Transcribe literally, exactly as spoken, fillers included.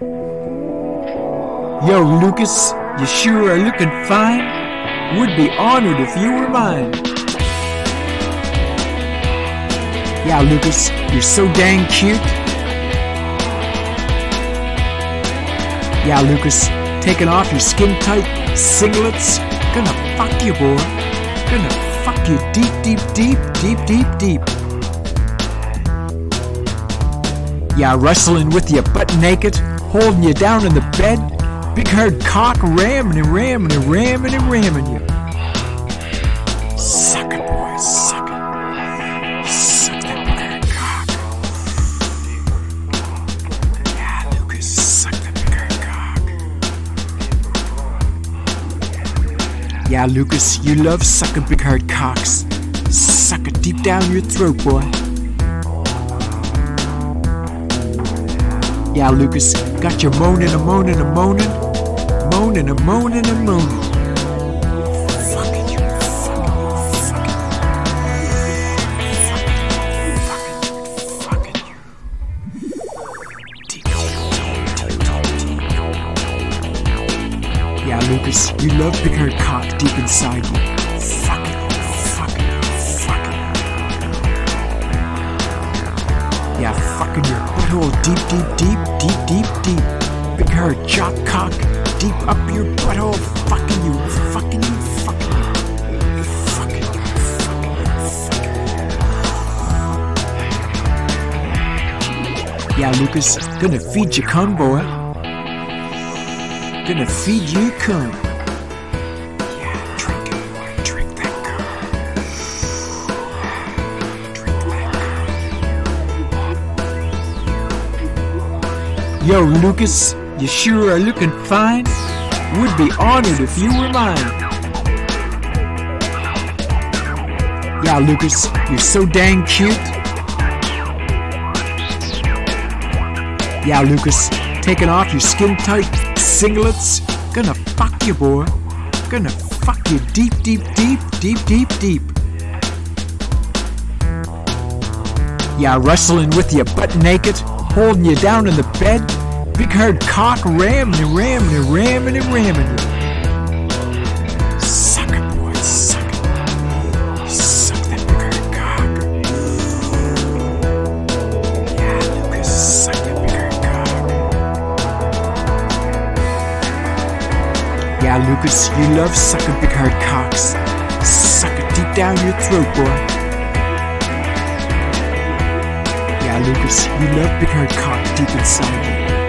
Yo, Lucas, you sure are looking fine. Would be honored if you were mine. Yeah, Lucas, you're so dang cute. Yeah, Lucas, taking off your skin-tight singlets. Gonna fuck you, boy. Gonna fuck you deep, deep, deep, deep, deep, deep. Yeah, wrestling with you butt naked, holding you down in the bed. Big hard cock ramming and ramming and ramming and ramming you. Suck it, boy, suck it. Suck that big hard cock. Yeah, Lucas, suck that big hard cock. Yeah, Lucas, you love sucking big hard cocks. Suck it deep down your throat, boy. Yeah, Lucas, got you moaning and moaning and moaning. Moaning and moaning and moaning. Fucking you, fucking you, fucking you. Fucking, fucking, fucking you. Deep, deep, deep, deep, deep. Yeah, Lucas, you love big hard cock deep inside you. Fucking, fucking, fucking. Yeah, fucking your butthole deep, deep, deep, deep, deep, deep. Big hard jock cock deep up your butthole. Fucking you, fucking you, fucking you. Fucking you, fucking you, fucking you. Yeah, Lucas, gonna feed you cum, boy. Gonna feed you cum. Yeah, drink it, boy, drink that cum. Drink that cum. Yo, Lucas, you sure are looking fine. Would be honored if you were mine. Yeah, Lucas, you're so dang cute. Yeah, Lucas, taking off your skin-tight singlets. Gonna fuck you, boy. Gonna fuck you deep, deep, deep, deep, deep, deep. Yeah, wrestling with you butt naked, holding you down in the bed. Big hard cock ramming and ramming and ramming and ramming you. Suck it, boy, suck it. Suck that big hard cock. Yeah, Lucas, suck that big hard cock. Yeah, Lucas, you love sucking big hard cocks. Suck it deep down your throat, boy. Yeah, Lucas, you love big hard cock deep inside you.